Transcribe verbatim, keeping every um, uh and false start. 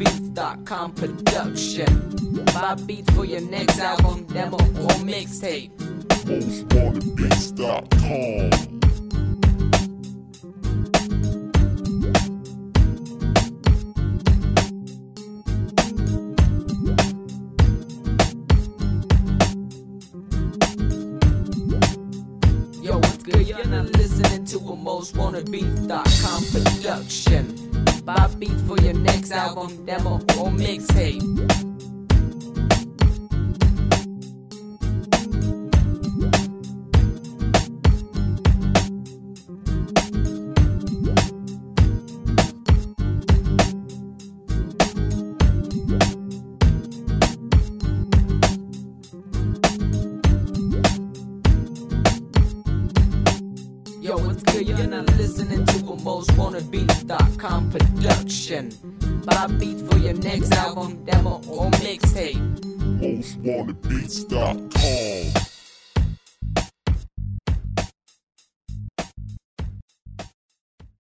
beats dot com production. Buy beats for your next album, demo, or mixtape. most wanted beats dot com. Yo, what's good? You're not listening to a most wanted beats dot com production. Buy beats for your next album, demo, or mixtape. Yo, what's good? You're not listening to a most wanted beats dot com production. Buy beats for your next album, demo, or mixtape. most wanted beats dot com.